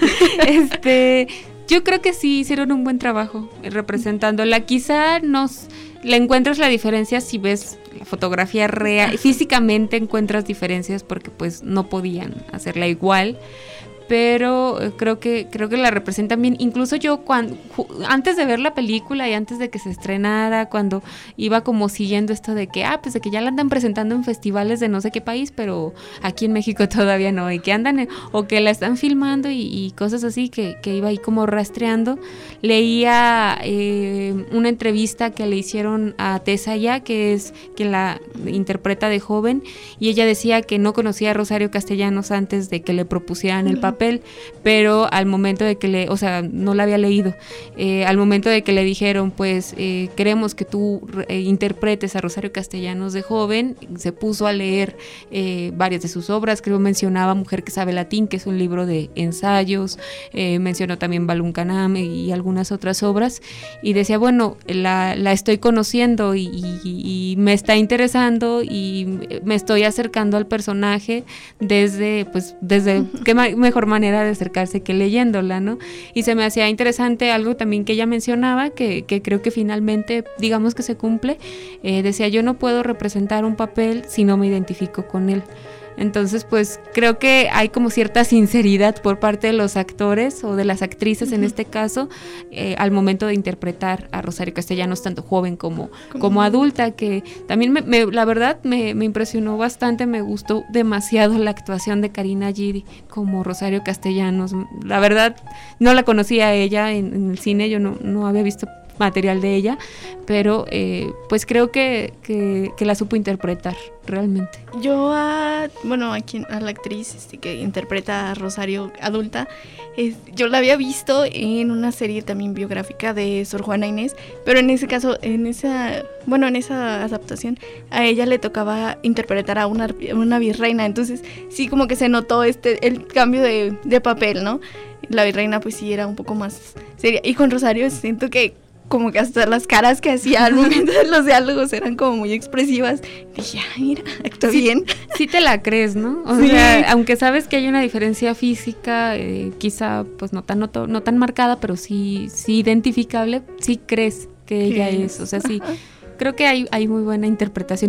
Este... Yo creo que sí hicieron un buen trabajo representándola. Quizá nos le encuentras la diferencia si ves la fotografía real. Físicamente encuentras diferencias porque pues no podían hacerla igual. Pero creo que creo que la representan bien. Incluso yo cuando antes de ver la película y antes de que se estrenara, cuando iba como siguiendo esto de que ah pues de que ya la andan presentando en festivales de no sé qué país, pero aquí en México todavía no, y que andan en, o que la están filmando y, y cosas así, que, que iba ahí como rastreando. Leía eh, una entrevista que le hicieron a Tessa Ya, que es quien la interpreta de joven, y ella decía que no conocía a Rosario Castellanos antes de que le propusieran el papel. papel, pero al momento de que le, o sea, no la había leído, eh, al momento de que le dijeron, pues, eh, queremos que tú eh, interpretes a Rosario Castellanos de joven, se puso a leer eh, varias de sus obras. Creo mencionaba Mujer que sabe latín, que es un libro de ensayos, eh, mencionó también Balún Canam y algunas otras obras, y decía, bueno, la, la estoy conociendo y, y, y me está interesando y me estoy acercando al personaje desde, pues, desde, qué mejor manera de acercarse que leyéndola, ¿no? Y se me hacía interesante algo también que ella mencionaba, que, que creo que finalmente, digamos que se cumple, eh, decía, yo no puedo representar un papel si no me identifico con él. Entonces, pues creo que hay como cierta sinceridad por parte de los actores o de las actrices, uh-huh, en este caso, eh, al momento de interpretar a Rosario Castellanos, tanto joven como, como adulta, que también me, me, la verdad me, me impresionó bastante, me gustó demasiado la actuación de Karina Gidi como Rosario Castellanos. La verdad, no la conocía a ella en, en el cine, yo no, no había visto material de ella, pero eh, pues creo que, que, que la supo interpretar realmente. Yo a, bueno, a, quien, a la actriz este, que interpreta a Rosario adulta, es, yo la había visto en una serie también biográfica de Sor Juana Inés, pero en ese caso, en esa, bueno, en esa adaptación, a ella le tocaba interpretar a una, una virreina, entonces sí como que se notó este el cambio de, de papel, ¿no? La virreina pues sí era un poco más seria, y con Rosario siento que como que hasta las caras que hacía al momento de los diálogos eran como muy expresivas. Dije, ay, mira, actúa sí, bien. Sí te la crees, ¿no? O sí. sea, aunque sabes que hay una diferencia física, eh, quizá pues no tan, no, no tan marcada, pero sí, sí identificable, sí crees que ella sí. es, o sea, sí. Creo que hay, hay muy buena interpretación.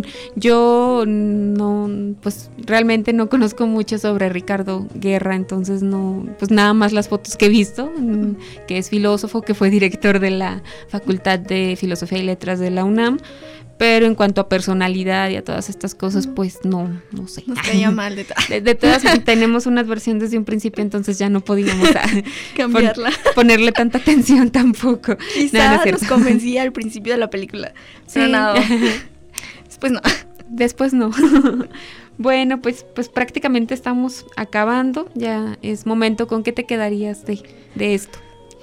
Yo no, pues realmente no conozco mucho sobre Ricardo Guerra, entonces no, pues nada más las fotos que he visto, que es filósofo, que fue director de la Facultad de Filosofía y Letras de la UNAM, pero en cuanto a personalidad y a todas estas cosas, pues no, no sé. Nos caía mal de tal. De, de todas tenemos una adversión desde un principio, entonces ya no podíamos a, cambiarla. Pon, ponerle tanta atención tampoco. Quizá no, nos convencía al principio de la película, pero sí. No. Después no. Después no. Bueno, pues, pues prácticamente estamos acabando, ya es momento. ¿Con qué te quedarías de, de esto?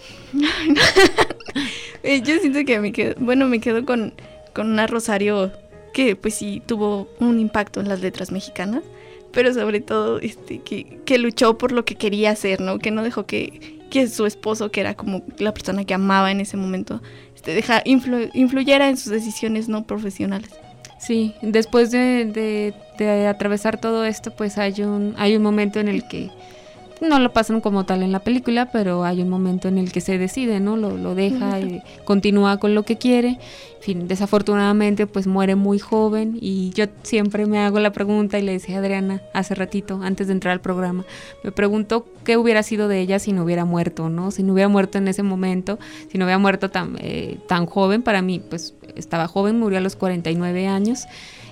Yo siento que me quedo, bueno, me quedo con... con una Rosario que pues sí tuvo un impacto en las letras mexicanas, pero sobre todo este que, que luchó por lo que quería hacer, ¿no? Que no dejó que, que su esposo, que era como la persona que amaba en ese momento, este, deja, influ, influyera en sus decisiones no profesionales. Sí, después de, de, de atravesar todo esto, pues hay un, hay un momento en el que no lo pasan como tal en la película, pero hay un momento en el que se decide, ¿no? Lo, lo deja y continúa con lo que quiere. En fin, desafortunadamente pues muere muy joven, y yo siempre me hago la pregunta, y le decía a Adriana hace ratito, antes de entrar al programa, me pregunto qué hubiera sido de ella si no hubiera muerto, ¿no? Si no hubiera muerto en ese momento, si no hubiera muerto tan, eh, tan joven. Para mí pues estaba joven, murió a los cuarenta y nueve años.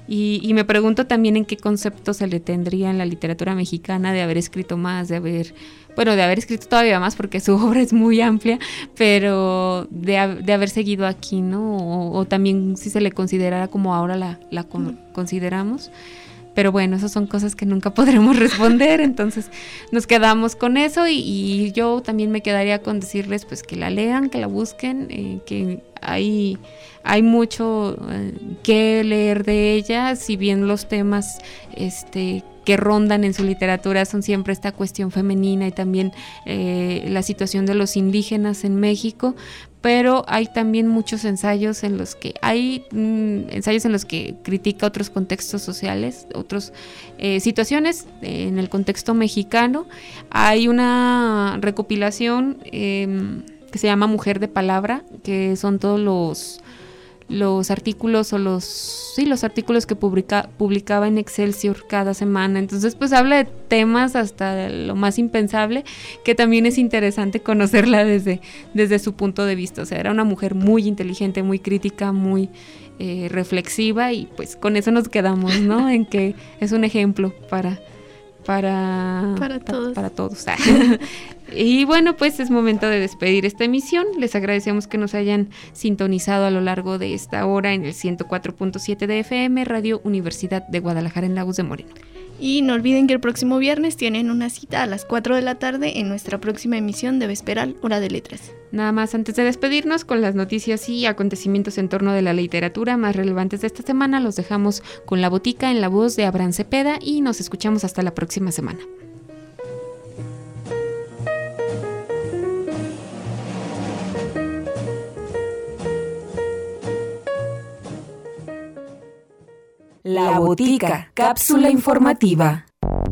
Y, y me pregunto también en qué concepto se le tendría en la literatura mexicana de haber escrito más, de haber, bueno, de haber escrito todavía más porque su obra es muy amplia, pero de, de haber seguido aquí, ¿no? O, o también si se le considerara como ahora la, la con, consideramos. Pero bueno, esas son cosas que nunca podremos responder, entonces nos quedamos con eso y, y yo también me quedaría con decirles pues que la lean, que la busquen, eh, que hay, hay mucho eh, que leer de ella, si bien los temas este, que rondan en su literatura son siempre esta cuestión femenina y también eh, la situación de los indígenas en México, pero hay también muchos ensayos en los que hay mmm, ensayos en los que critica otros contextos sociales, otras eh, situaciones eh, en el contexto mexicano. Hay una recopilación eh, que se llama Mujer de Palabra, que son todos los los artículos o los sí los artículos que publica, publicaba en Excelsior cada semana. Entonces pues habla de temas hasta lo más impensable, que también es interesante conocerla desde, desde su punto de vista. O sea, era una mujer muy inteligente, muy crítica, muy eh, reflexiva, y pues con eso nos quedamos, ¿no? En que es un ejemplo para para para todos, para todos. Y bueno, pues es momento de despedir esta emisión. Les agradecemos que nos hayan sintonizado a lo largo de esta hora en el ciento cuatro punto siete de F M, Radio Universidad de Guadalajara en Lagos de Moreno. Y no olviden que el próximo viernes tienen una cita a las cuatro de la tarde en nuestra próxima emisión de Vesperal, Hora de Letras. Nada más antes de despedirnos, con las noticias y acontecimientos en torno de la literatura más relevantes de esta semana, los dejamos con La Botica en la voz de Abraham Cepeda y nos escuchamos hasta la próxima semana. La Botica, cápsula informativa.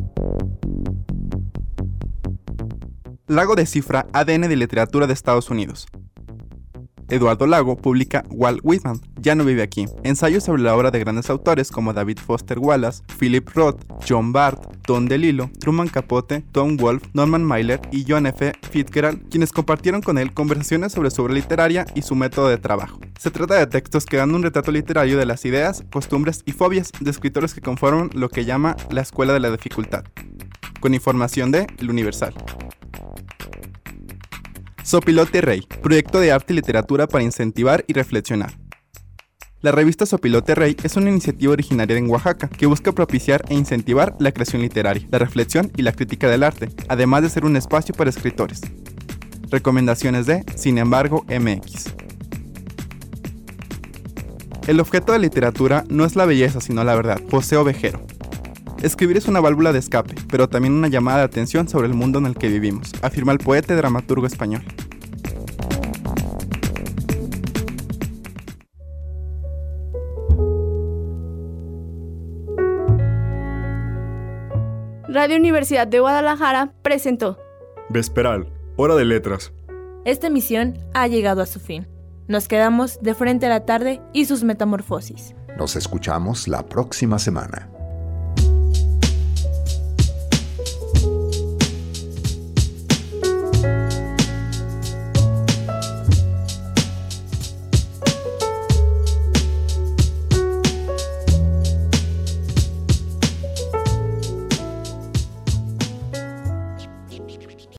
Lago descifra A D N de literatura de Estados Unidos. Eduardo Lago publica Walt Whitman, ya no vive aquí, ensayos sobre la obra de grandes autores como David Foster Wallace, Philip Roth, John Barth, Don DeLillo, Truman Capote, Tom Wolfe, Norman Mailer y John F. Fitzgerald, quienes compartieron con él conversaciones sobre su obra literaria y su método de trabajo. Se trata de textos que dan un retrato literario de las ideas, costumbres y fobias de escritores que conforman lo que llama la Escuela de la Dificultad. Con información de El Universal. Sopilote Rey, proyecto de arte y literatura para incentivar y reflexionar. La revista Sopilote Rey es una iniciativa originaria en Oaxaca que busca propiciar e incentivar la creación literaria, la reflexión y la crítica del arte, además de ser un espacio para escritores. Recomendaciones de Sin embargo M X. El objeto de la literatura no es la belleza sino la verdad. José Ovejero. Escribir es una válvula de escape, pero también una llamada de atención sobre el mundo en el que vivimos, afirma el poeta y dramaturgo español. Radio Universidad de Guadalajara presentó Vesperal, Hora de Letras. Esta emisión ha llegado a su fin. Nos quedamos de frente a la tarde y sus metamorfosis. Nos escuchamos la próxima semana.